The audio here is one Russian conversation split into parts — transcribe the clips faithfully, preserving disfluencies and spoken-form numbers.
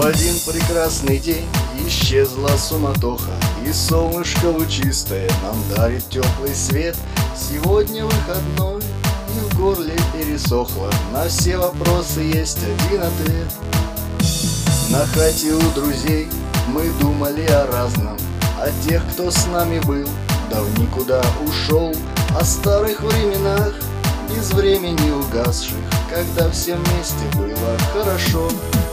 один прекрасный день исчезла суматоха, и солнышко лучистое нам дарит теплый свет. Сегодня выходной, и в горле пересохло, на все вопросы есть один ответ. На хате у друзей мы думали о разном, о тех, кто с нами был, да в никуда ушел, о старых временах, без времени угасших, когда все вместе было хорошо.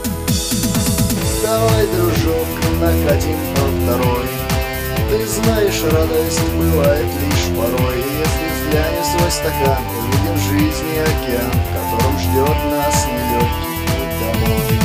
Давай, дружок, накатим по второй. Ты знаешь, радость бывает лишь порой. Если взглянем в свой стакан, увидим в жизни океан, в котором ждет нас нелегкий путь домой.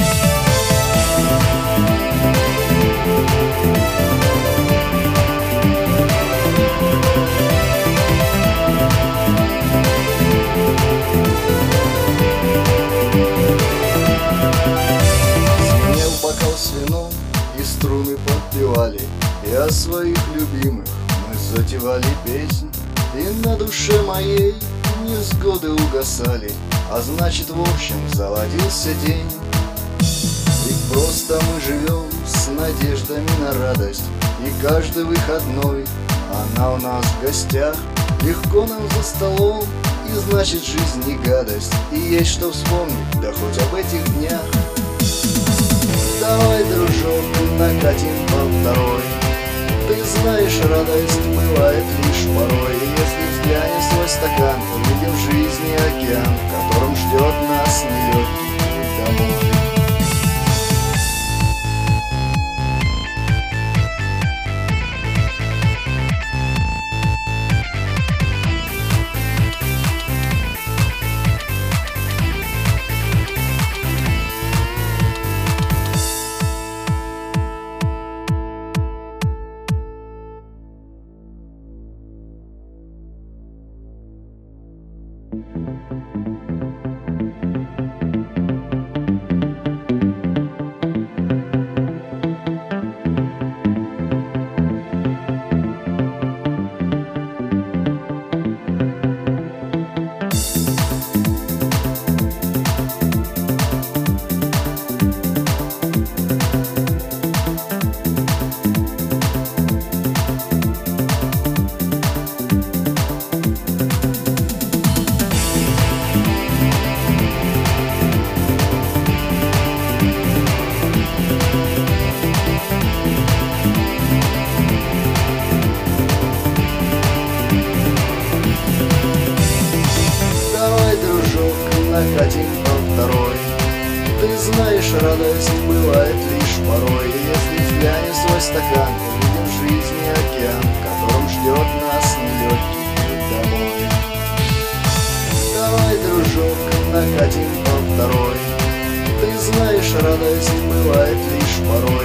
С вином и струны подпевали, и о своих любимых мы затевали песнь. И на душе моей невзгоды угасали, а значит, в общем, заводился день. Ведь просто мы живем с надеждами на радость, и каждый выходной она у нас в гостях. Легко нам за столом, и значит, жизнь не гадость, и есть что вспомнить, да хоть об этих днях. Давай, дружок, накатим по второй. Ты знаешь, радость бывает лишь порой. И если взглянем в свой стакан, увидим в жизни океан, в котором ждет нас нелегкий путь домой. Накатим по второй. Ты знаешь, радость бывает лишь порой. И если взглянем в свой стакан, увидим в жизни океан, в котором ждет нас нелегкий путь домой. Давай, дружок, накатим по второй. Ты знаешь, радость бывает лишь порой.